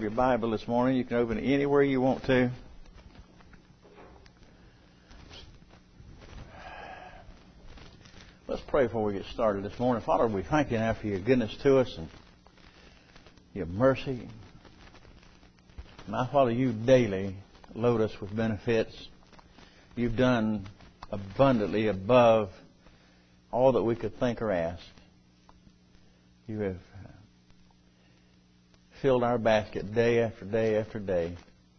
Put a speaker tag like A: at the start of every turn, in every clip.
A: your Bible this morning. You can open it anywhere you want to. Let's pray before we get started this morning. Father, we thank you now for your goodness to us and your mercy. My Father, you daily load us with benefits. You've done abundantly above all that we could think or ask. You have filled our basket day after day after day.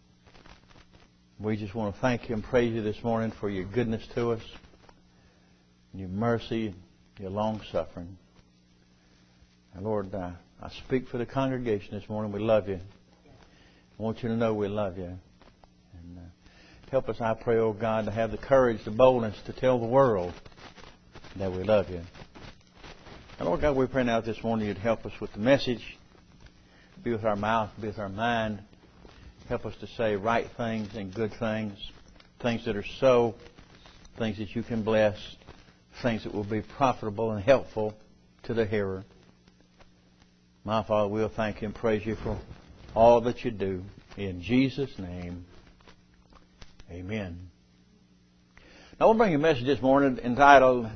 A: We just want to thank you and praise you this morning for your goodness to us, your mercy, your long-suffering. And Lord, I speak for the congregation this morning. We love you. I want you to know we love you. And help us, I pray, oh God, to have the courage, the boldness to tell the world that we love you. And Lord God, we pray now this morning you'd help us with the message. Be with our mouth, be with our mind. Help us to say right things and good things. Things that are so, things that you can bless, things that will be profitable and helpful to the hearer. My Father, we'll thank you and praise you for all that you do. In Jesus' name, amen. Now, we'll bring you a message this morning entitled,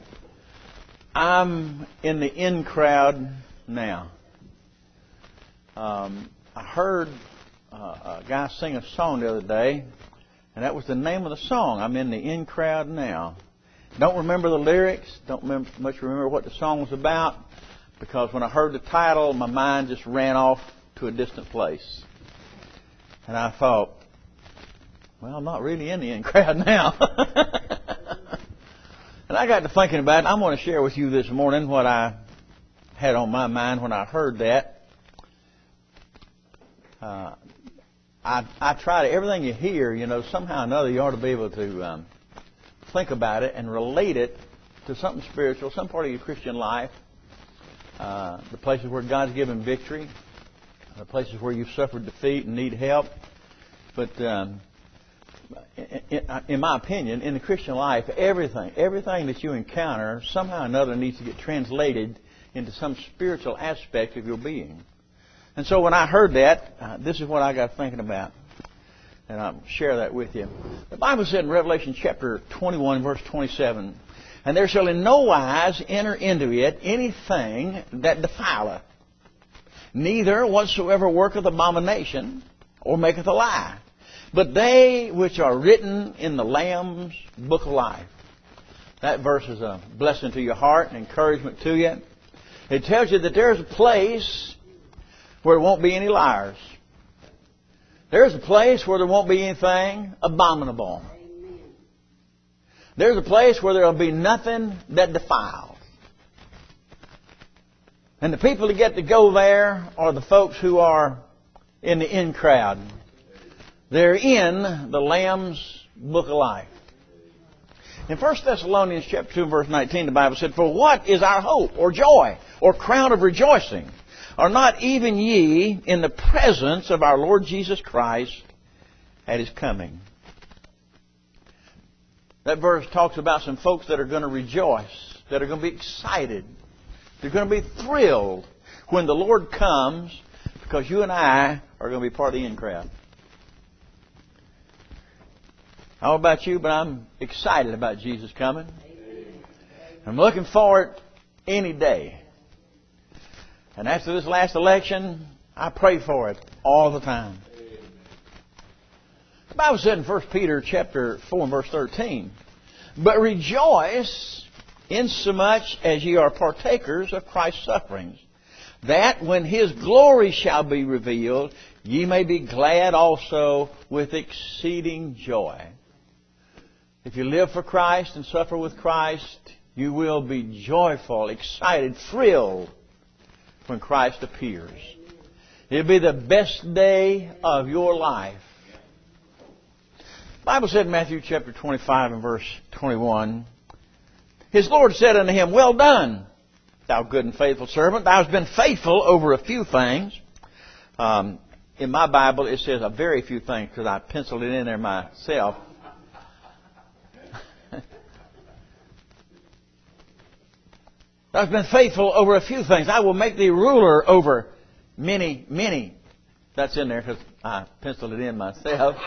A: I'm in the in crowd now. I heard a guy sing a song the other day, and that was the name of the song, I'm in the in crowd now. Don't remember the lyrics, don't much remember what the song was about, because when I heard the title, my mind just ran off to a distant place. And I thought, well, I'm not really in the in crowd now. And I got to thinking about it. I'm going to share with you this morning what I had on my mind when I heard that. I try to, everything you hear, somehow or another you ought to be able to think about it and relate it to something spiritual, some part of your Christian life, the places where God's given victory, the places where you've suffered defeat and need help. But in my opinion, in the Christian life, everything that you encounter somehow or another needs to get translated into some spiritual aspect of your being. And so when I heard that, this is what I got thinking about. And I'll share that with you. The Bible said in Revelation chapter 21, verse 27, and there shall in no wise enter into it anything that defileth, neither whatsoever worketh abomination or maketh a lie, but they which are written in the Lamb's book of life. That verse is a blessing to your heart and encouragement to you. It tells you that there's a place where there won't be any liars. There's a place where there won't be anything abominable. There's a place where there will be nothing that defiles. And the people that get to go there are the folks who are in the in crowd. They're in the Lamb's book of life. In 1 Thessalonians chapter 2, verse 19, the Bible said, for what is our hope or joy or crown of rejoicing? Are not even ye in the presence of our Lord Jesus Christ at His coming? That verse talks about some folks that are going to rejoice, that are going to be excited. They're going to be thrilled when the Lord comes, because you and I are going to be part of the in crowd. I don't know about you, but I'm excited about Jesus coming. I'm looking forward any day. And after this last election, I pray for it all the time. The Bible said in 1 Peter chapter 4 and verse 13, but rejoice insomuch as ye are partakers of Christ's sufferings, that when His glory shall be revealed, ye may be glad also with exceeding joy. If you live for Christ and suffer with Christ, you will be joyful, excited, thrilled when Christ appears. It'll be the best day of your life. The Bible said in Matthew chapter 25 and verse 21, His Lord said unto him, well done, thou good and faithful servant. Thou hast been faithful over a few things. In my Bible it says a very few things, because I penciled it in there myself. Thou hast been faithful over a few things. I will make thee ruler over many, many That's in there because I penciled it in myself.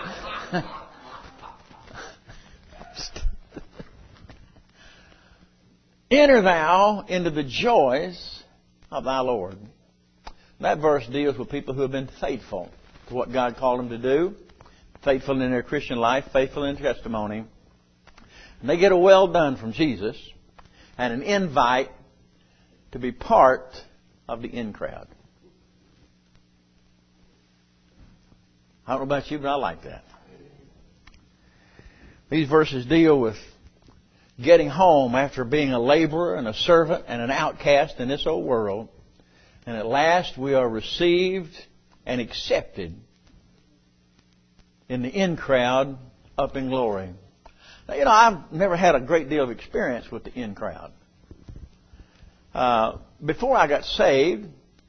A: Enter thou into the joys of thy Lord. That verse deals with people who have been faithful to what God called them to do, faithful in their Christian life, faithful in their testimony. And they get a well done from Jesus and an invite to be part of the in crowd. I don't know about you, but I like that. These verses deal with getting home after being a laborer and a servant and an outcast in this old world. And at last we are received and accepted in the in crowd up in glory. Now, you know, I've never had a great deal of experience with the in crowd. Before I got saved,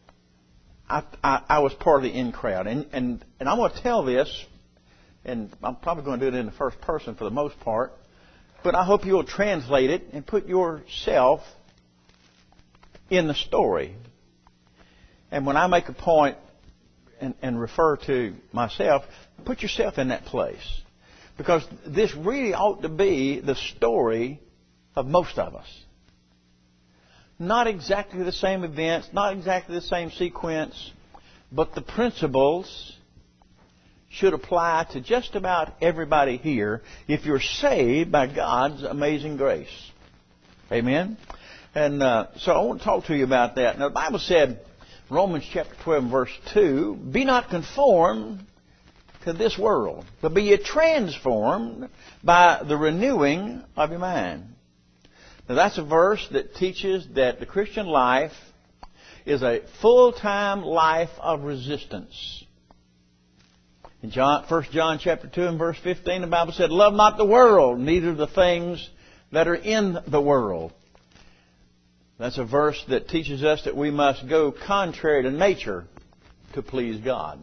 A: I was part of the in crowd. And I'm going to tell this, and I'm probably going to do it in the first person for the most part, but I hope you'll translate it and put yourself in the story. And when I make a point and refer to myself, put yourself in that place. Because this really ought to be the story of most of us. Not exactly the same events, not exactly the same sequence, but the principles should apply to just about everybody here if you're saved by God's amazing grace. Amen? And so I want to talk to you about that. Now, the Bible said, Romans chapter 12, verse 2, be not conformed to this world, but be ye transformed by the renewing of your mind. Now, that's a verse that teaches that the Christian life is a full-time life of resistance. In 1 John chapter 2 and verse 15, the Bible said, love not the world, neither the things that are in the world. That's a verse that teaches us that we must go contrary to nature to please God.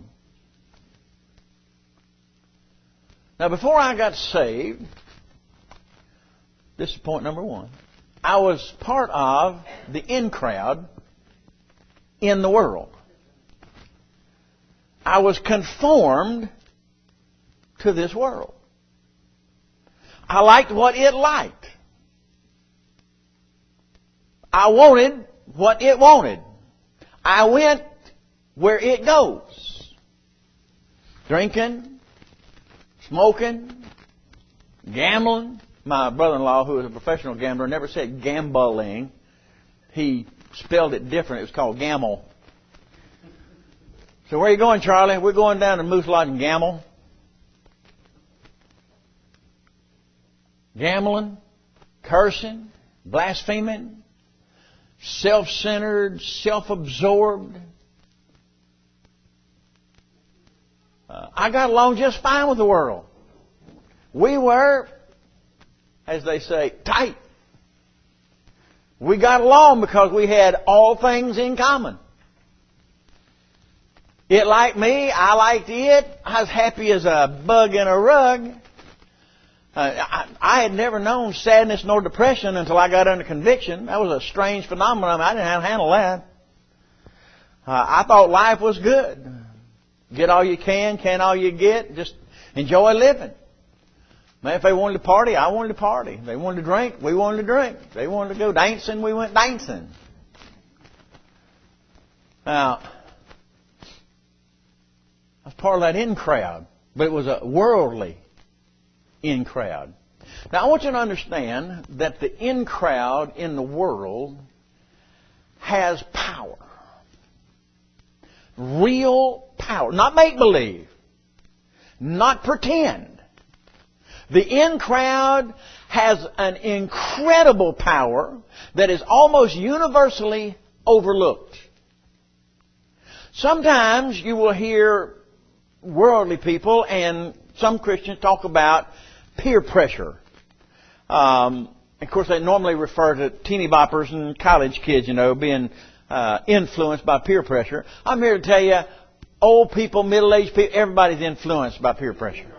A: Now, before I got saved, this is point number one, I was part of the in crowd in the world. I was conformed to this world. I liked what it liked. I wanted what it wanted. I went where it goes. Drinking, smoking, gambling. My brother-in-law, who was a professional gambler, never said gambling. He spelled it different. It was called gamble. So where are you going, Charlie? We're going down to Moose Lodge and gamble. Gambling, cursing, blaspheming, self-centered, self-absorbed. I got along just fine with the world. We were, as they say, tight. We got along because we had all things in common. It liked me, I liked it. I was happy as a bug in a rug. I had never known sadness nor depression until I got under conviction. That was a strange phenomenon. I didn't know how to handle that. I thought life was good. Get all you can all you get. Just enjoy living. Man, if they wanted to party, I wanted to party. If they wanted to drink, we wanted to drink. If they wanted to go dancing, we went dancing. Now, I was part of that in crowd, but it was a worldly in crowd. Now, I want you to understand that the in crowd in the world has power. Real power. Not make-believe. Not pretend. The in crowd has an incredible power that is almost universally overlooked. Sometimes you will hear worldly people and some Christians talk about peer pressure. Of course, they normally refer to teeny boppers and college kids, being influenced by peer pressure. I'm here to tell you, old people, middle-aged people, everybody's influenced by peer pressure.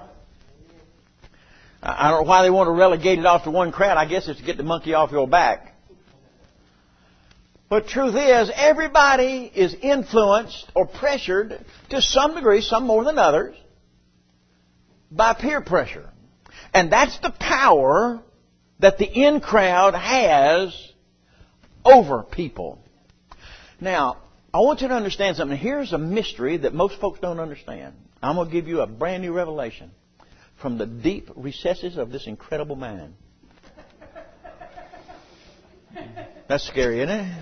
A: I don't know why they want to relegate it off to one crowd. I guess it's to get the monkey off your back. But truth is, everybody is influenced or pressured to some degree, some more than others, by peer pressure. And that's the power that the in crowd has over people. Now, I want you to understand something. Here's a mystery that most folks don't understand. I'm going to give you a brand new revelation from the deep recesses of this incredible mind. That's scary, isn't it?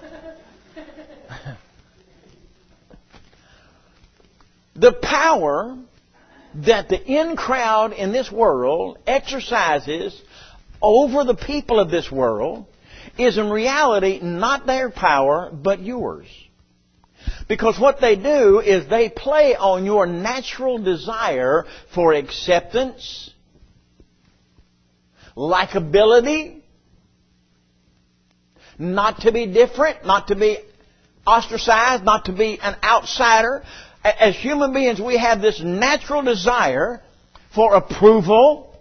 A: The power that the in crowd in this world exercises over the people of this world is in reality not their power, but yours. Because what they do is they play on your natural desire for acceptance, likability, not to be different, not to be ostracized, not to be an outsider. As human beings, we have this natural desire for approval,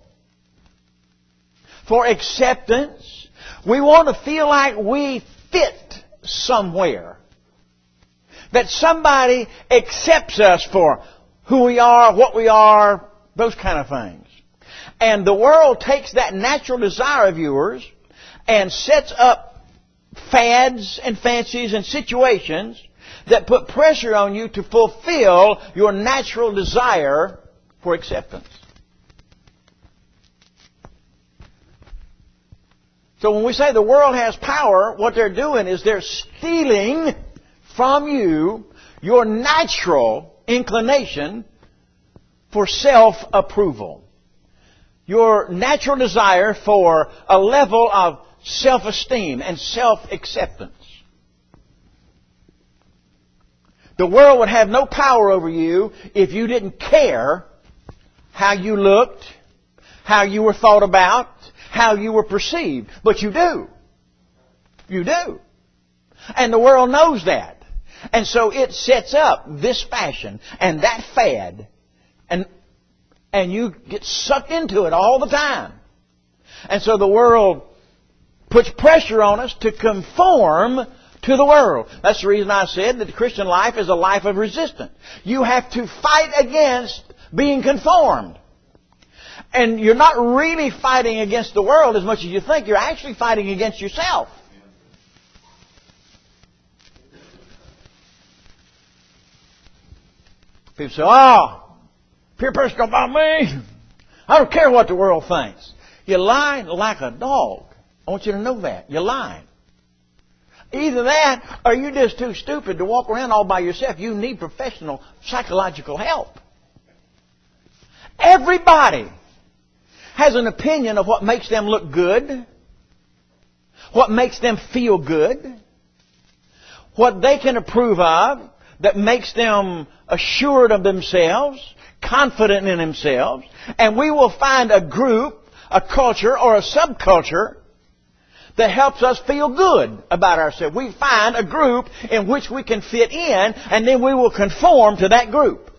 A: for acceptance. We want to feel like we fit somewhere. That somebody accepts us for who we are, what we are, those kind of things. And the world takes that natural desire of yours and sets up fads and fancies and situations that put pressure on you to fulfill your natural desire for acceptance. So when we say the world has power, what they're doing is they're stealing from you your natural inclination for self-approval. Your natural desire for a level of self-esteem and self-acceptance. The world would have no power over you if you didn't care how you looked, how you were thought about, how you were perceived. But you do. You do. And the world knows that. And so it sets up this fashion and that fad. And you get sucked into it all the time. And so the world puts pressure on us to conform to the world. That's the reason I said that the Christian life is a life of resistance. You have to fight against being conformed. And you're not really fighting against the world as much as you think. You're actually fighting against yourself. People say, oh, peer pressure don't bother me. I don't care what the world thinks. You're lying like a dog. I want you to know that. You're lying. Either that or you're just too stupid to walk around all by yourself. You need professional psychological help. Everybody has an opinion of what makes them look good, what makes them feel good, what they can approve of, that makes them assured of themselves, confident in themselves. And we will find a group, a culture, or a subculture that helps us feel good about ourselves. We find a group in which we can fit in, and then we will conform to that group.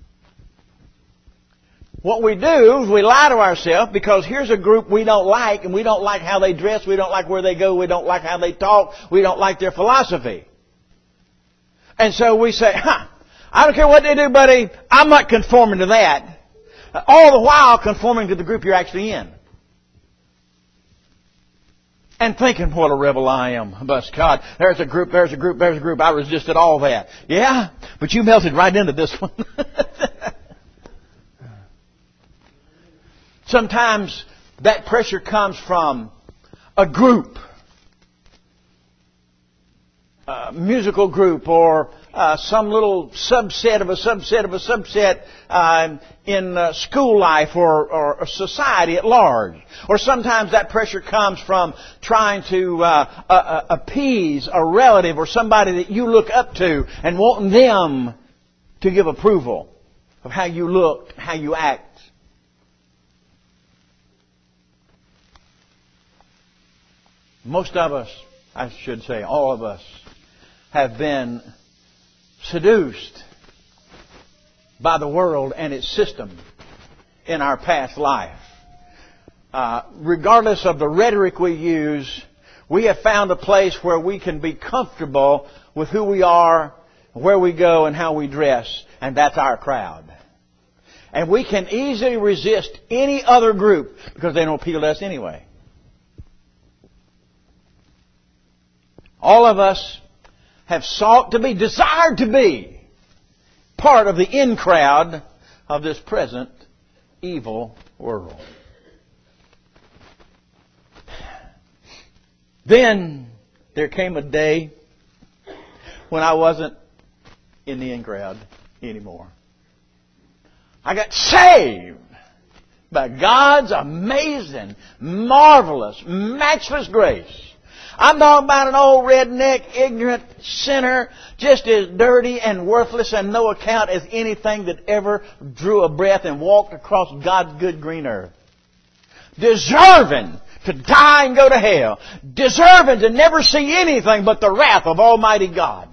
A: What we do is we lie to ourselves because here's a group we don't like, and we don't like how they dress, we don't like where they go, we don't like how they talk, we don't like their philosophy. And so we say, I don't care what they do, buddy, I'm not conforming to that. All the while conforming to the group you're actually in. And thinking, what a rebel I am. Bless God. There's a group. I resisted all that. Yeah, but you melted right into this one. Sometimes that pressure comes from a group. A musical group or some little subset of a subset of a subset in school life or society at large. Or sometimes that pressure comes from trying to appease a relative or somebody that you look up to and wanting them to give approval of how you look, how you act. Most of us, I should say all of us, have been seduced by the world and its system in our past life. Regardless of the rhetoric we use, We have found a place where we can be comfortable with who we are, where we go, and how we dress. And that's our crowd. And we can easily resist any other group because they don't appeal to us anyway. All of us have sought to be, desired to be, part of the in crowd of this present evil world. Then there came a day when I wasn't in the in crowd anymore. I got saved by God's amazing, marvelous, matchless grace. I'm talking about an old redneck, ignorant sinner, just as dirty and worthless and no account as anything that ever drew a breath and walked across God's good green earth. Deserving to die and go to hell. Deserving to never see anything but the wrath of Almighty God.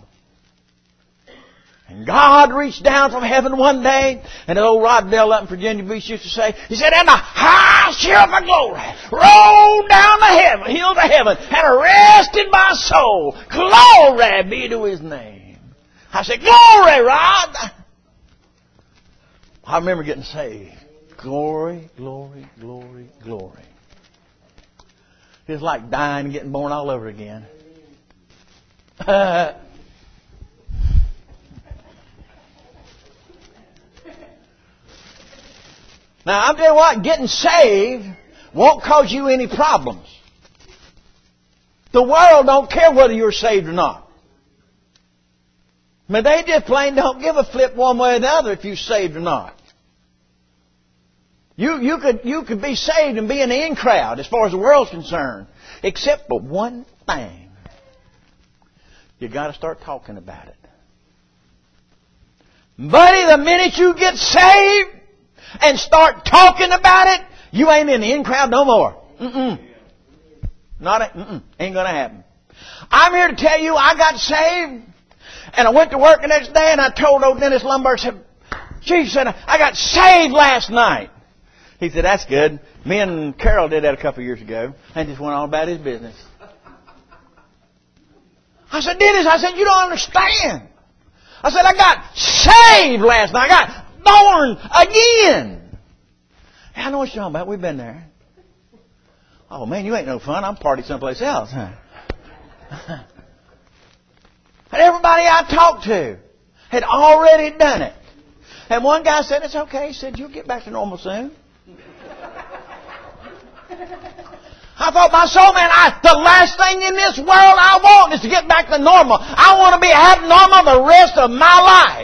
A: And God reached down from heaven one day, and old Rod Bell up in Virginia Beach used to say, he said, and the high sheriff of glory rolled down the hill to heaven and arrested my soul. Glory be to His name. I said, glory, Rod. I remember getting saved. Glory, glory, glory, glory. It's like dying and getting born all over again. Now, I'll tell you what, getting saved won't cause you any problems. The world don't care whether you're saved or not. I mean, they just plain don't give a flip one way or the other if you're saved or not. You could be saved and be in the in crowd as far as the world's concerned. Except for one thing. You got to start talking about it. Buddy, the minute you get saved and start talking about it, you ain't in the in crowd no more. Ain't gonna happen. I'm here to tell you I got saved and I went to work the next day and I told old Dennis Lombard, said, Chief, said, I got saved last night. He said, that's good. Me and Carol did that a couple of years ago and just went on about his business. I said, Dennis, you don't understand. I said, I got saved last night. I got born again. Hey, I know what you're talking about. We've been there. Oh, man, you ain't no fun. I'm partying someplace else. Huh? And everybody I talked to had already done it. And one guy said, it's okay. He said, you'll get back to normal soon. I thought my soul, man, the last thing in this world I want is to get back to normal. I want to be abnormal the rest of my life.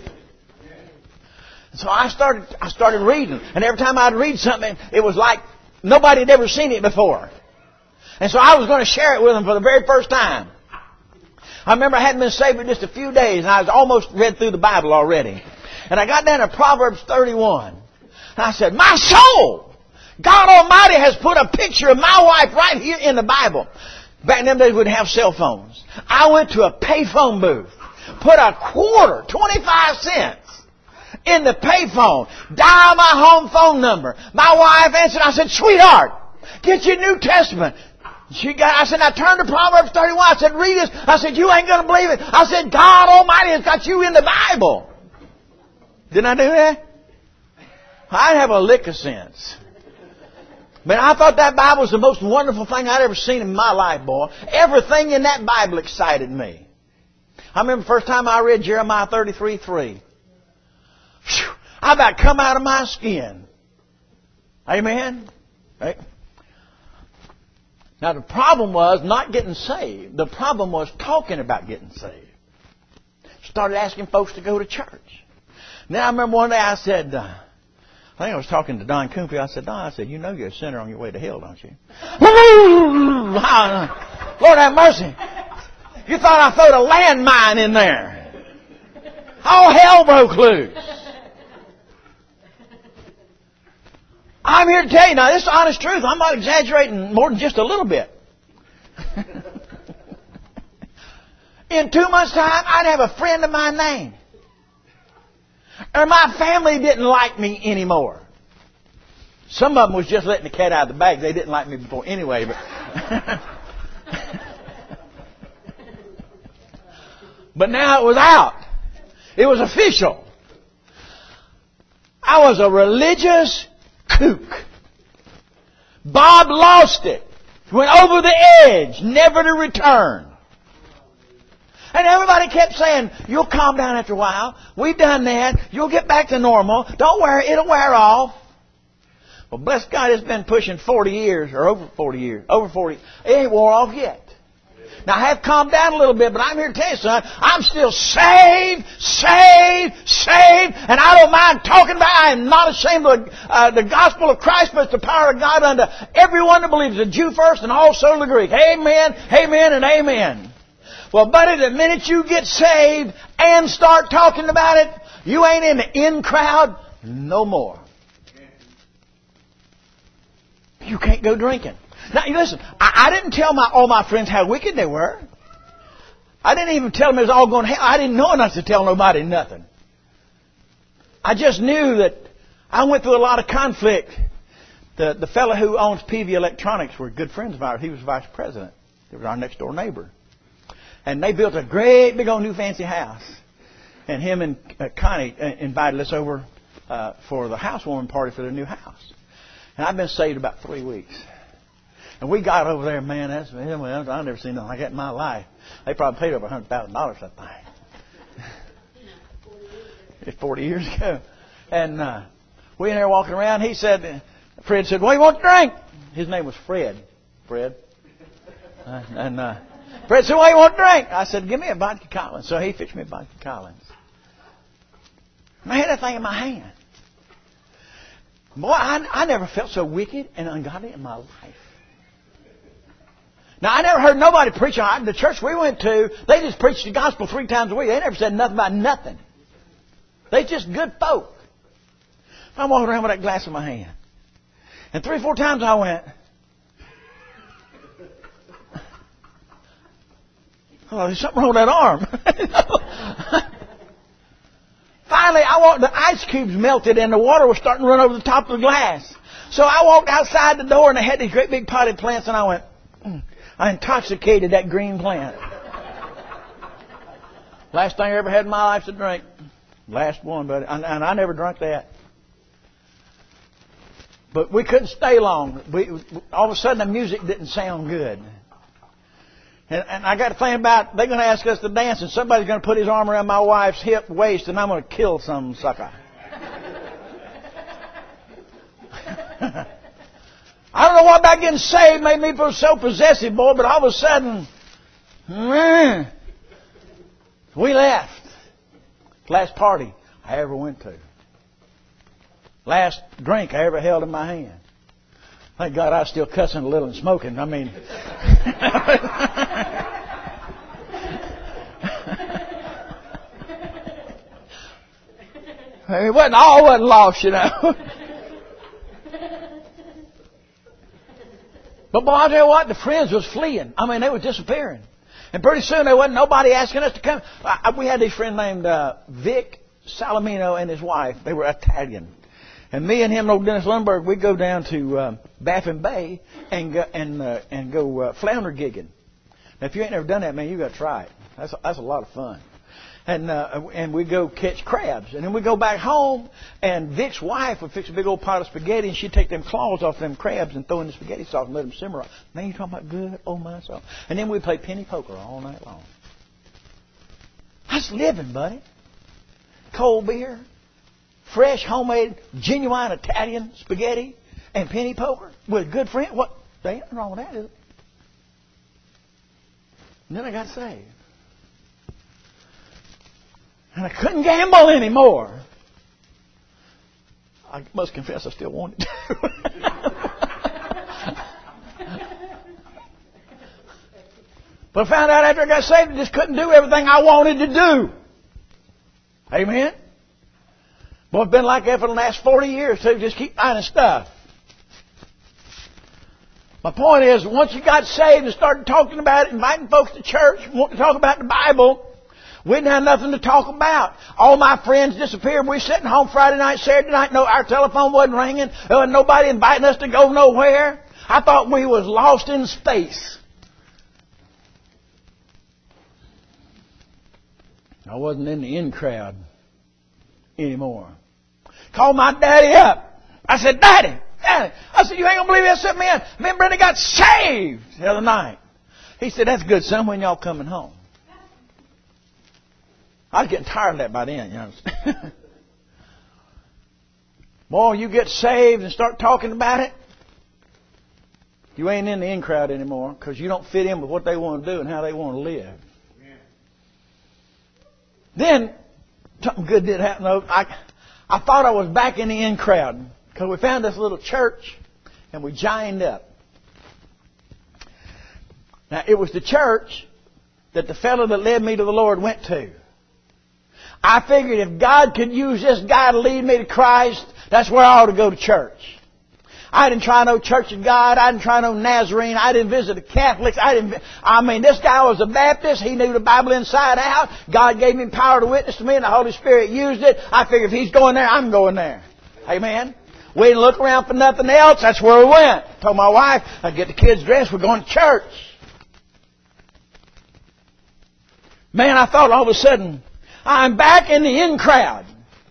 A: So I started reading. And every time I'd read something, it was like nobody had ever seen it before. And so I was going to share it with them for the very first time. I remember I hadn't been saved for just a few days, and I was almost read through the Bible already. And I got down to Proverbs 31. And I said, my soul! God Almighty has put a picture of my wife right here in the Bible. Back in them days, we didn't have cell phones. I went to a payphone booth, put a quarter, 25 cents, in the payphone, dial my home phone number. My wife answered. I said, sweetheart, get your New Testament. I said, now turn to Proverbs 31. I said, read this. I said, you ain't going to believe it. I said, God Almighty has got you in the Bible. Didn't I do that? I have a lick of sense. But I thought that Bible was the most wonderful thing I'd ever seen in my life, boy. Everything in that Bible excited me. I remember the first time I read Jeremiah 33:3. I about come out of my skin. Amen? Right? Now the problem was not getting saved. The problem was talking about getting saved. Started asking folks to go to church. Now I remember one day I said, I think I was talking to Don Coompe. I said, Don, you know you're a sinner on your way to hell, don't you? Lord have mercy. You thought I throwed a landmine in there. All hell broke loose. I'm here to tell you, now this is the honest truth. I'm not exaggerating more than just a little bit. In 2 months' time, I'd have a friend of my name. Or my family didn't like me anymore. Some of them was just letting the cat out of the bag. They didn't like me before anyway. But
B: But now it was out. It was official. I was a religious kook. Bob lost it. Went over the edge, never to return. And everybody kept saying, you'll calm down after a while. We've done that. You'll get back to normal. Don't worry, it'll wear off. Well, bless God, it's been pushing 40 years, or over 40 years. Over 40. It ain't wore off yet. Now, I have calmed down a little bit, but I'm here to tell you, son, I'm still saved, and I don't mind talking about it. I am not ashamed of the gospel of Christ, but it's the power of God unto everyone that believes, the Jew first and also the Greek. Amen, amen, and amen. Well, buddy, the minute you get saved and start talking about it, you ain't in the in crowd no more. You can't go drinking. Now, listen, I didn't tell all my friends how wicked they were. I didn't even tell them it was all going to hell. I didn't know enough to tell nobody nothing. I just knew that I went through a lot of conflict. The fellow who owns PV Electronics were good friends of ours. He was vice president. He was our next door neighbor. And they built a great big old new fancy house. And him and Connie invited us over for the housewarming party for their new house. And I've been saved about 3 weeks. And we got over there, man, I've never seen nothing like that in my life. They probably paid over $100,000 for that thing. It's 40 years ago. And we in there walking around. He said, Fred said, what do you want to drink? His name was Fred. Fred. Fred said, what do you want to drink? I said, give me a vodka Collins. So he fixed me a vodka Collins. And I had that thing in my hand. Boy, I never felt so wicked and ungodly in my life. Now, I never heard nobody preach. The church we went to, they just preached the gospel 3 times a week. They never said nothing about nothing. They just good folk. I'm walking around with that glass in my hand. And 3 or 4 times I went, oh, there's something wrong with that arm. Finally, the ice cubes melted and the water was starting to run over the top of the glass. So I walked outside the door and they had these great big potted plants and I went, I intoxicated that green plant. Last thing I ever had in my life to drink. Last one, but and I never drank that. But we couldn't stay long. All of a sudden the music didn't sound good. And I got to think about, they're going to ask us to dance and somebody's going to put his arm around my wife's hip waist and I'm going to kill some sucker. I don't know what about getting saved made me feel so possessive, boy, but all of a sudden, we left. Last party I ever went to. Last drink I ever held in my hand. Thank God I was still cussing a little and smoking. I mean, it wasn't lost, you know. But boy, I'll tell you what, the friends was fleeing. I mean, they were disappearing. And pretty soon there wasn't nobody asking us to come. We had this friend named Vic Salamino and his wife. They were Italian. And me and him and old Dennis Lundberg, we'd go down to Baffin Bay and go flounder gigging. Now, if you ain't never done that, man, you got to try it. That's a lot of fun. And we'd go catch crabs. And then we'd go back home, and Vic's wife would fix a big old pot of spaghetti, and she'd take them claws off them crabs and throw in the spaghetti sauce and let them simmer. Man, you talking about good? Oh, my soul. And then we'd play penny poker all night long. That's living, buddy. Cold beer, fresh, homemade, genuine Italian spaghetti, and penny poker with a good friend. What? There ain't nothing wrong with that, is it? And then I got saved. And I couldn't gamble anymore. I must confess I still wanted to. But I found out after I got saved I just couldn't do everything I wanted to do. Amen? Well, it's been like that for the last 40 years too. Just keep finding stuff. My point is, once you got saved and started talking about it, inviting folks to church, wanting to talk about the Bible, we didn't have nothing to talk about. All my friends disappeared. We were sitting home Friday night, Saturday night. No, our telephone wasn't ringing. There wasn't nobody inviting us to go nowhere. I thought we was lost in space. I wasn't in the in crowd anymore. Called my daddy up. I said, Daddy. I said, you ain't going to believe that sent me in. Me and Brenda got saved the other night. He said, that's good, son. When y'all coming home? I was getting tired of that by then, you know. Boy, you get saved and start talking about it, you ain't in the in crowd anymore because you don't fit in with what they want to do and how they want to live. Then, something good did happen, though. I thought I was back in the in crowd because we found this little church and we joined up. Now, it was the church that the fellow that led me to the Lord went to. I figured if God could use this guy to lead me to Christ, that's where I ought to go to church. I didn't try no Church of God. I didn't try no Nazarene. I didn't visit the Catholics. This guy was a Baptist. He knew the Bible inside out. God gave him power to witness to me, and the Holy Spirit used it. I figured if he's going there, I'm going there. Amen. We didn't look around for nothing else. That's where we went. Told my wife, I'd get the kids dressed. We're going to church. Man, I thought all of a sudden, I'm back in the in crowd.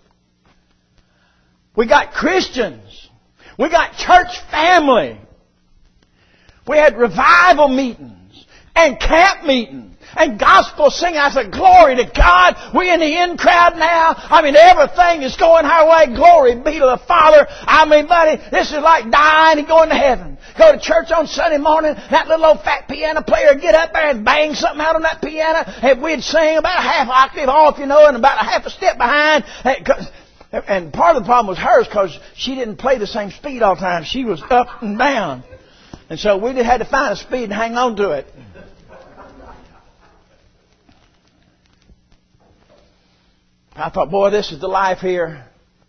B: We got Christians. We got church family. We had revival meetings and camp meetings and gospel singing. I said, glory to God. We're in the in crowd now. Everything is going our way. Glory be to the Father. Buddy, this is like dying and going to heaven. Go to church on Sunday morning. That little old fat piano player would get up there and bang something out on that piano. And we'd sing about a half octave off, and about a half a step behind. And part of the problem was hers because she didn't play the same speed all the time. She was up and down. And so we just had to find a speed and hang on to it. I thought, boy, this is the life here.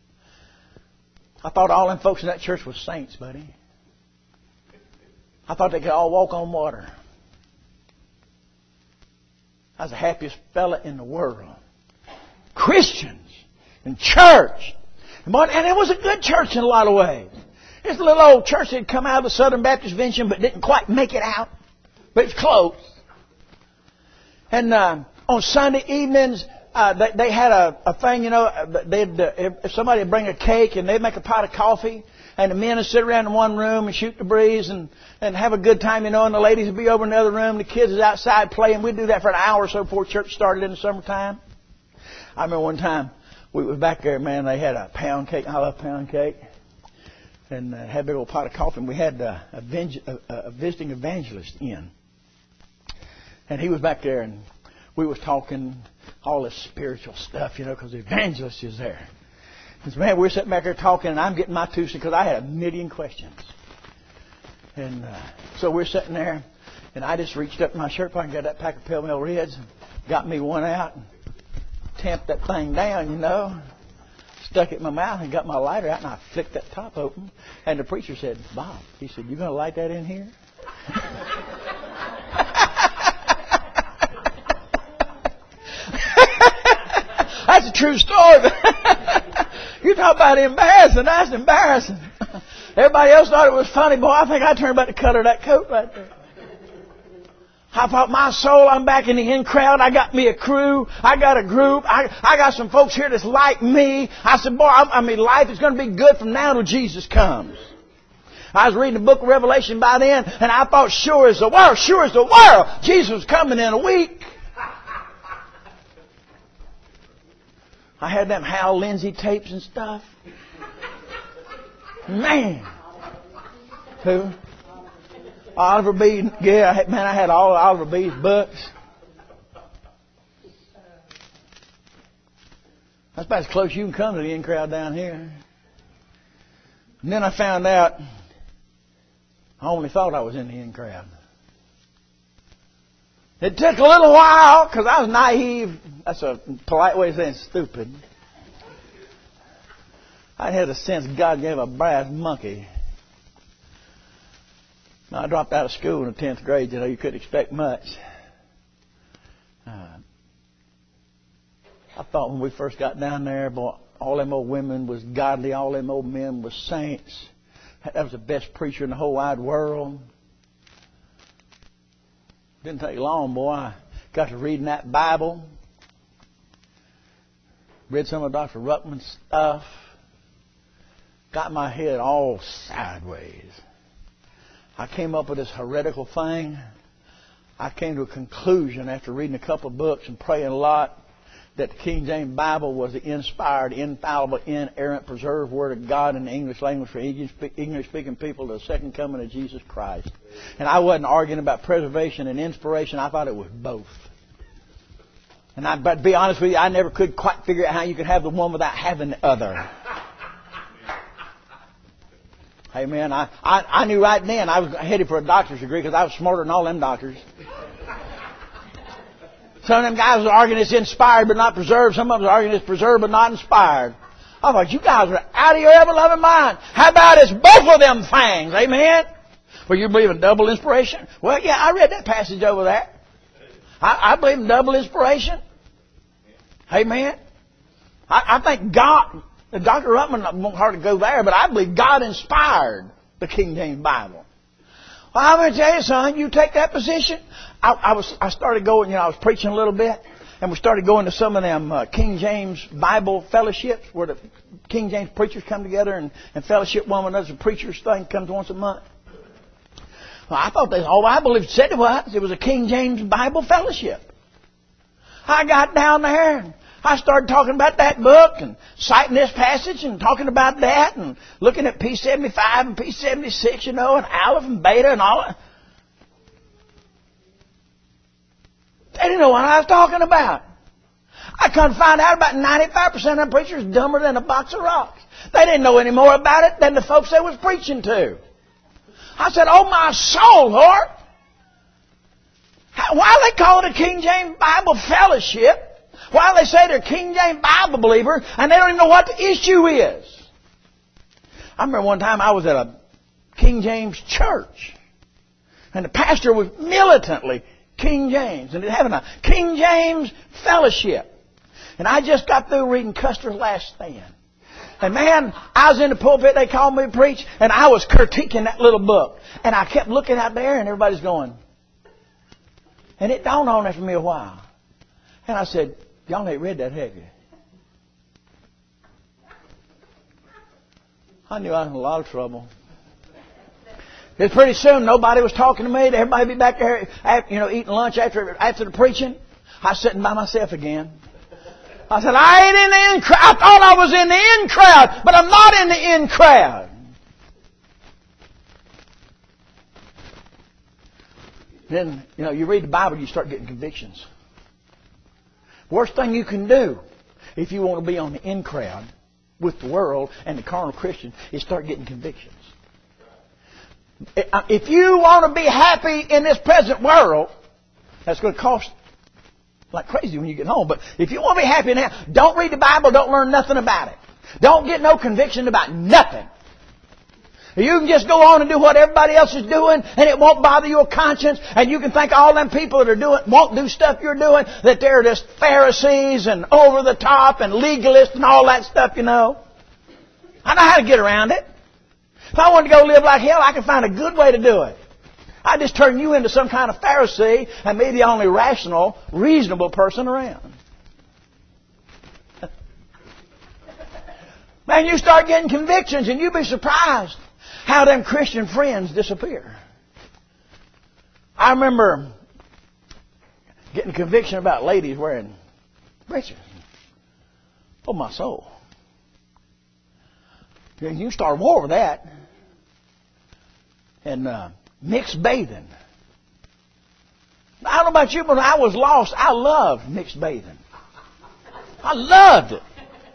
B: I thought all them folks in that church were saints, buddy. I thought they could all walk on water. I was the happiest fella in the world. Christians and church. And it was a good church in a lot of ways. It's a little old church that had come out of the Southern Baptist Convention but didn't quite make it out. But it's close. And on Sunday evenings, they had a thing, if somebody would bring a cake and they'd make a pot of coffee. And the men would sit around in one room and shoot the breeze and have a good time, and the ladies would be over in the other room. The kids is outside playing. We'd do that for an hour or so before church started in the summertime. I remember one time we was back there, man, they had a pound cake. I love pound cake. And had a big old pot of coffee. And we had a visiting evangelist in. And he was back there, and we was talking all this spiritual stuff, because the evangelist is there. And so, man, we're sitting back there talking, and I'm getting my 2 cents because I had a million questions. And so we're sitting there, and I just reached up in my shirt pocket and got that pack of Pale Mill Reds, got me one out, and tamped that thing down, stuck it in my mouth and got my lighter out, and I flicked that top open. And the preacher said, Bob, he said, you going to light that in here? That's a true story. You talk about embarrassing. That's embarrassing. Everybody else thought it was funny. Boy, I think I turned about the color of that coat right there. I thought, my soul, I'm back in the in crowd. I got me a crew. I got a group. I got some folks here that's like me. I said, boy, life is going to be good from now till Jesus comes. I was reading the book of Revelation by then, and I thought, sure as the world, Jesus was coming in a week. I had them Hal Lindsey tapes and stuff. Man. Who? Oliver B. Yeah, man, I had all of Oliver B.'s books. That's about as close you can come to the in crowd down here. And then I found out I only thought I was in the in crowd. It took a little while because I was naive. That's a polite way of saying stupid. I had a sense God gave a brass monkey. I dropped out of school in the 10th grade. You couldn't expect much. I thought when we first got down there, boy, all them old women was godly. All them old men was saints. That was the best preacher in the whole wide world. Didn't take long, boy. I got to reading that Bible. read some of Dr. Ruckman's stuff, got my head all sideways. I came up with this heretical thing. I came to a conclusion after reading a couple of books and praying a lot that the King James Bible was the inspired, infallible, inerrant, preserved Word of God in the English language for English-speaking people to the second coming of Jesus Christ. And I wasn't arguing about preservation and inspiration. I thought it was both. But to be honest with you, I never could quite figure out how you could have the one without having the other. Hey, man, I knew right then I was headed for a doctor's degree because I was smarter than all them doctors. Some of them guys were arguing it's inspired but not preserved. Some of them were arguing it's preserved but not inspired. I thought, you guys are out of your ever-loving mind. How about it's both of them things? Amen? Well, you believe in double inspiration? Well, yeah, I read that passage over there. I believe in double inspiration. Amen? I think God... Dr. Ruckman won't hardly go there, but I believe God inspired the King James Bible. Well, I'm going to tell you, son, you take that position. I started going, I was preaching a little bit, and we started going to some of them King James Bible fellowships where the King James preachers come together and fellowship one another. The preachers thing comes once a month. Well, I thought that's all I believed said it was. It was a King James Bible fellowship. I got down there and I started talking about that book and citing this passage and talking about that and looking at P75 and P76, and Aleph and Beta and all that. They didn't know what I was talking about. I come to find out about 95% of them preachers dumber than a box of rocks. They didn't know any more about it than the folks they was preaching to. I said, oh my soul, Lord. Why they call it a King James Bible fellowship? Why they say they're King James Bible believers and they don't even know what the issue is? I remember one time I was at a King James church and the pastor was militantly King James and they're having a King James fellowship. And I just got through reading Custer's Last Stand. And man, I was in the pulpit, they called me to preach, and I was critiquing that little book. And I kept looking out there and everybody's going. And it dawned on me for me a while. And I said, y'all ain't read that, have you? I knew I was in a lot of trouble. It's pretty soon nobody was talking to me. Everybody be back there, eating lunch after the preaching. I was sitting by myself again. I said, I ain't in the in crowd. I thought I was in the in crowd, but I'm not in the in crowd. Then, you read the Bible, you start getting convictions. Worst thing you can do if you want to be on the in crowd with the world and the carnal Christian is start getting convictions. If you want to be happy in this present world, that's going to cost like crazy when you get home. But if you want to be happy now, don't read the Bible, don't learn nothing about it. Don't get no conviction about nothing. You can just go on and do what everybody else is doing and it won't bother your conscience, and you can think all them people that won't do stuff you're doing, that they're just Pharisees and over the top and legalists and all that stuff, I know how to get around it. If I wanted to go live like hell, I could find a good way to do it. I'd just turn you into some kind of Pharisee and be the only rational, reasonable person around. Man, you start getting convictions and you'd be surprised how them Christian friends disappear. I remember getting a conviction about ladies wearing breeches. Oh, my soul. You start a war with that. And mixed bathing. I don't know about you, but when I was lost, I loved mixed bathing. I loved it.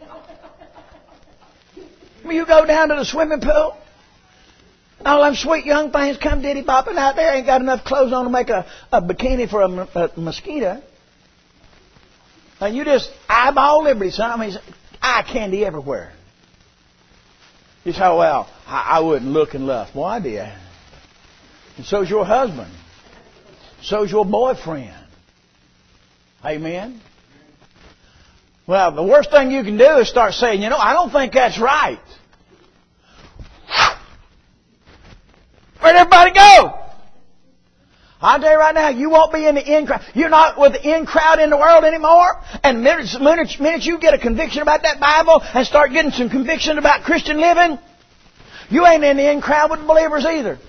B: When you go down to the swimming pool, all them sweet young things come diddy-bopping out there, ain't got enough clothes on to make a bikini for a mosquito. And you just eyeball liberty, son. I mean, eye candy everywhere. You say, well, I wouldn't look and lust. Well, I did. And so's your husband. So's your boyfriend. Amen? Well, the worst thing you can do is start saying, I don't think that's right. Where'd everybody go? I'll tell you right now, you won't be in the in crowd. You're not with the in crowd in the world anymore. And minute you get a conviction about that Bible and start getting some conviction about Christian living, you ain't in the in crowd with the believers either.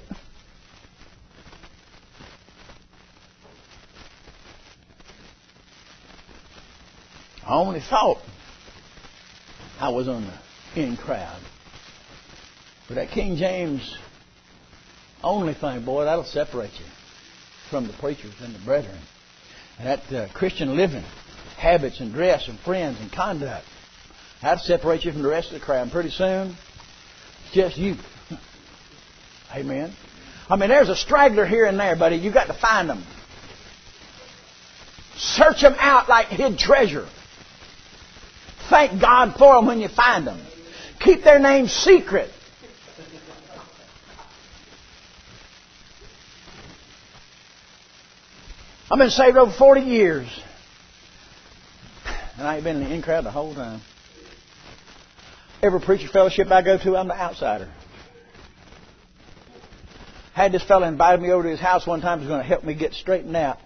B: I only thought I was on the in crowd. But that King James only thing, boy, that'll separate you from the preachers and the brethren. And that Christian living, habits and dress and friends and conduct, that'll separate you from the rest of the crowd. And pretty soon, it's just you. Amen. I mean, there's a straggler here and there, buddy. You've got to find them. Search them out like hid treasure. Thank God for them when you find them. Keep their names secret. I've been saved over 40 years. And I ain't been in the in crowd the whole time. Every preacher fellowship I go to, I'm the outsider. Had this fellow invited me over to his house one time. He was going to help me get straightened out.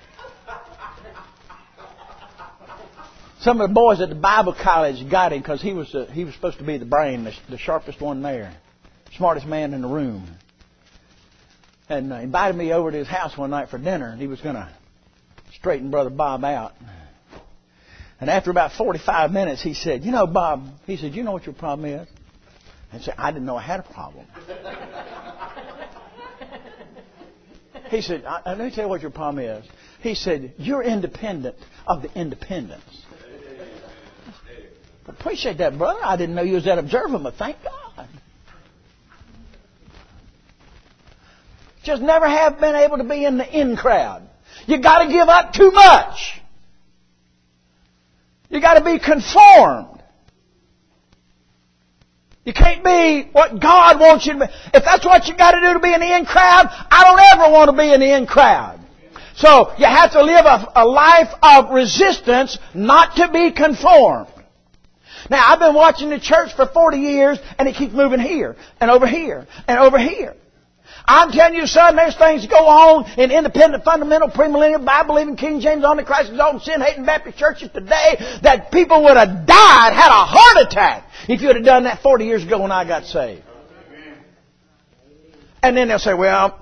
B: Some of the boys at the Bible college got him because he was supposed to be the brain, the sharpest one there, smartest man in the room. And invited me over to his house one night for dinner, and he was going to straighten Brother Bob out. And after about 45 minutes, he said, "You know, Bob," he said, "you know what your problem is?" And I said, "I didn't know I had a problem." He said, "Let me tell you what your problem is." He said, "You're independent of the independents." I appreciate that, brother. I didn't know you was that observant, but thank God. Just never have been able to be in the in crowd. You got to give up too much. You got to be conformed. You can't be what God wants you to be. If that's what you got to do to be in the in crowd, I don't ever want to be in the in crowd. So you have to live a life of resistance, not to be conformed. Now, I've been watching the church for 40 years, and it keeps moving here and over here and over here. I'm telling you, son, there's things that go on in independent, fundamental, premillennial, Bible-believing, King James, only Christ exalting, sin-hating Baptist churches today that people would have died, had a heart attack, if you would have done that 40 years ago when I got saved. And then they'll say, well,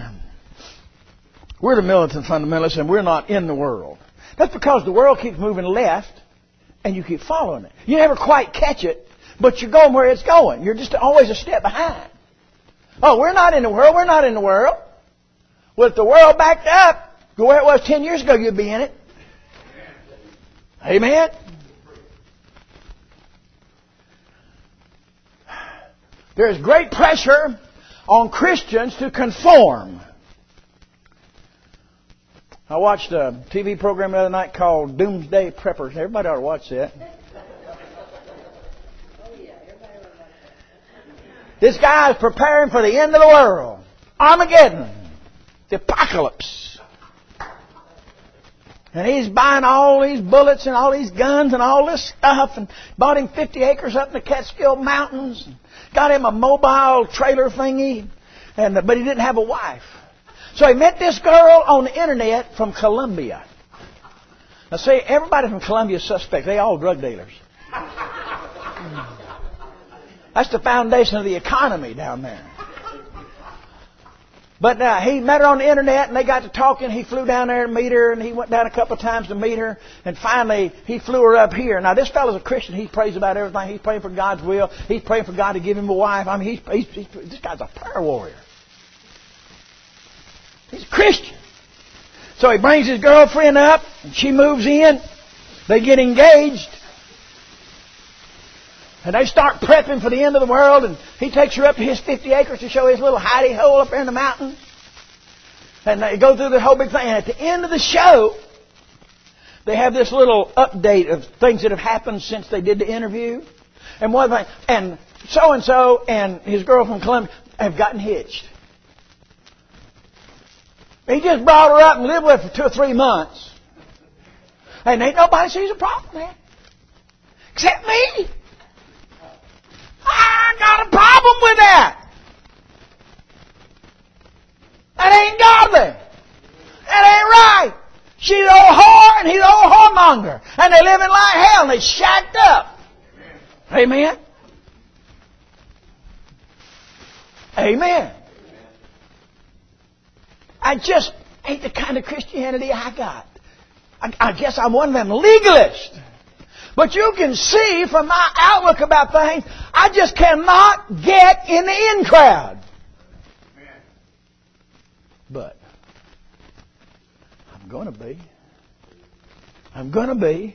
B: we're the militant fundamentalists and we're not in the world. That's because the world keeps moving left and you keep following it. You never quite catch it, but you're going where it's going. You're just always a step behind. Oh, we're not in the world. We're not in the world. Well, if the world backed up to where it was 10 years ago, you'd be in it. Amen? There is great pressure on Christians to conform. I watched a TV program the other night called Doomsday Preppers. Everybody ought to watch that. This guy is preparing for the end of the world. Armageddon. The apocalypse. And he's buying all these bullets and all these guns and all this stuff and bought him 50 acres up in the Catskill Mountains. Got him a mobile trailer thingy. But he didn't have a wife. So he met this girl on the internet from Colombia. Now see, everybody from Colombia is suspect. They all drug dealers. That's the foundation of the economy down there. But he met her on the internet and they got to talking. He flew down there to meet her and he went down a couple of times to meet her. And finally, he flew her up here. Now, this fellow's a Christian. He prays about everything. He's praying for God's will. He's praying for God to give him a wife. I mean, this guy's a prayer warrior. He's a Christian. So he brings his girlfriend up and she moves in. They get engaged. And they start prepping for the end of the world. And he takes her up to his 50 acres to show his little hidey hole up there in the mountains. And they go through the whole big thing. And at the end of the show, they have this little update of things that have happened since they did the interview. And one thing, and so-and-so and his girl from Colombia have gotten hitched. He just brought her up and lived with her for 2 or 3 months. And ain't nobody sees a problem there. Except me. I got a problem with that. That ain't godly. they're living like hell and they shacked up. Amen. Amen. I just ain't the kind of Christianity I got. I guess I'm one of them legalists. But you can see from my outlook about things, I just cannot get in the in crowd. But I'm going to be. I'm going to be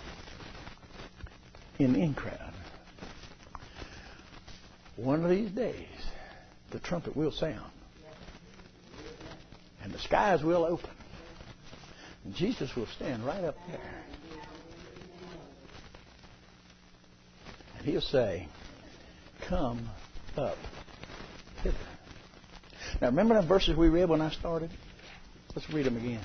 B: in the in crowd. One of these days, the trumpet will sound. And the skies will open. And Jesus will stand right up there. And He'll say, come up hither. Now remember the verses we read when I started? Let's read them again.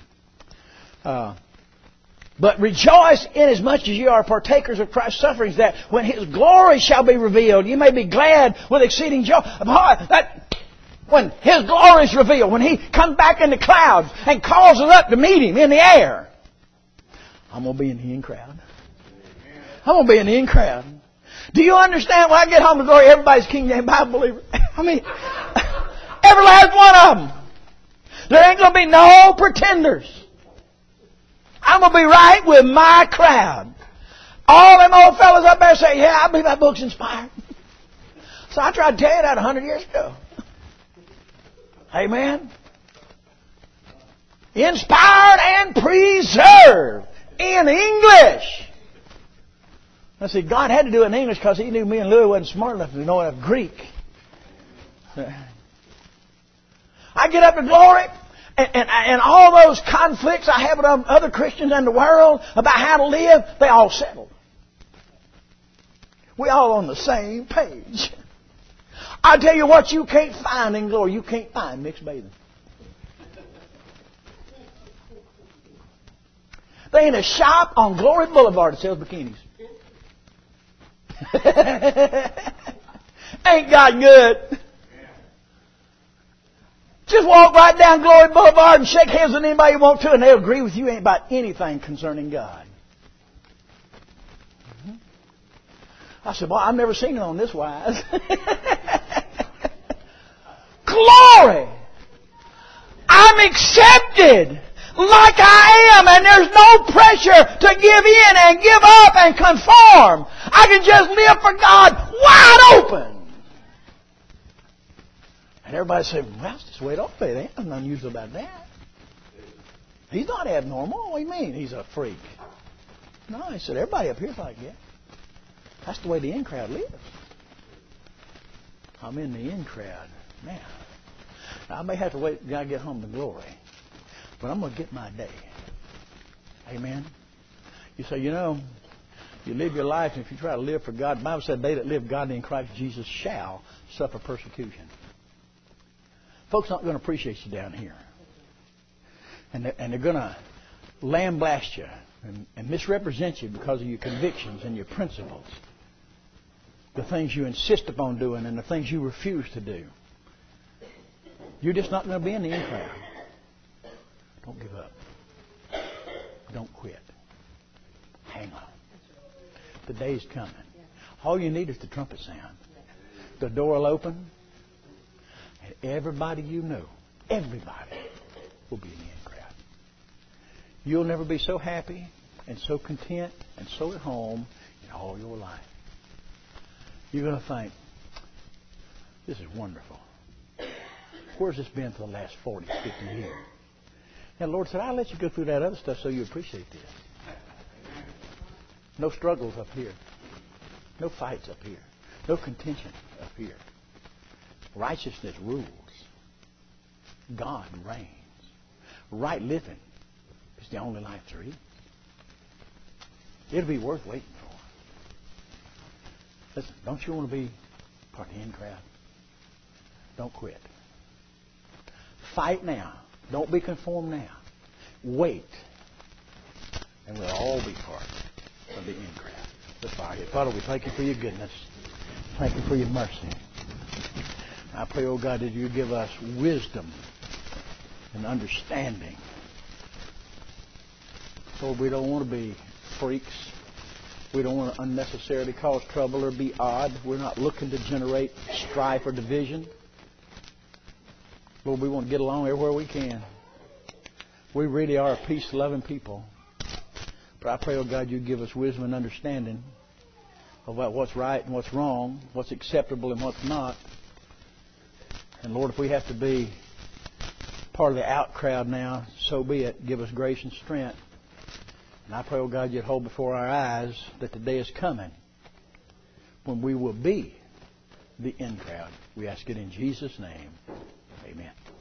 B: But rejoice inasmuch as you are partakers of Christ's sufferings, that when His glory shall be revealed, you may be glad with exceeding joy. When His glory is revealed, when He comes back in the clouds and calls us up to meet Him in the air, I'm going to be in the in crowd. I'm going to be in the in crowd. Do you understand when I get home to glory, everybody's King James Bible believer? I mean, every last one of them. There ain't going to be no pretenders. I'm going to be right with my crowd. All them old fellas up there say, yeah, I believe that book's inspired. So I tried to tell you that 100 years ago. Amen. Inspired and preserved in English. I see, God had to do it in English because He knew me and Louis wasn't smart enough to know enough Greek. I get up to glory, and all those conflicts I have with other Christians in the world about how to live, they all settled. We all on the same page. I tell you what you can't find in glory. You can't find mixed bathing. There ain't a shop on Glory Boulevard that sells bikinis. Ain't God good? Just walk right down Glory Boulevard and shake hands with anybody you want to, and they'll agree with you about anything concerning God. I said, boy, I've never seen it on this wise. Glory! I'm accepted like I am, and there's no pressure to give in and give up and conform. I can just live for God wide open. And everybody said, well, that's just the way it ought to be. There ain't nothing unusual about that. He's not abnormal. What do you mean? He's a freak. No, he said, everybody up here's like that. That's the way the in crowd lives. I'm in the in crowd. Man, now, I may have to wait until I get home to glory. But I'm going to get my day. Amen. You say, you live your life, and if you try to live for God, the Bible said they that live godly in Christ Jesus shall suffer persecution. Folks aren't going to appreciate you down here. And they're going to lambaste you and misrepresent you because of your convictions and your principles. The things you insist upon doing and the things you refuse to do. You're just not going to be in the in crowd. Don't give up. Don't quit. Hang on. The day's coming. All you need is the trumpet sound. The door will open. And everybody you know, everybody will be in the in crowd. You'll never be so happy and so content and so at home in all your life. You're going to think, this is wonderful. Where's this been for the last 40, 50 years? And the Lord said, I'll let you go through that other stuff so you appreciate this. No struggles up here. No fights up here. No contention up here. Righteousness rules. God reigns. Right living is the only life there is. It'll be worth waiting for. Listen, don't you want to be part of the in crowd? Don't quit. Fight now. Don't be conformed now. Wait. And we'll all be part of the in crowd. Let's bow our head. Father, we thank you for your goodness. Thank you for your mercy. I pray, oh God, that you give us wisdom and understanding. Lord, we don't want to be freaks. We don't want to unnecessarily cause trouble or be odd. We're not looking to generate strife or division. Lord, we want to get along everywhere we can. We really are a peace-loving people. But I pray, oh God, you give us wisdom and understanding about what's right and what's wrong, what's acceptable and what's not. And Lord, if we have to be part of the out crowd now, so be it. Give us grace and strength. And I pray, oh God, you'd hold before our eyes that the day is coming when we will be the in crowd. We ask it in Jesus' name. Amen.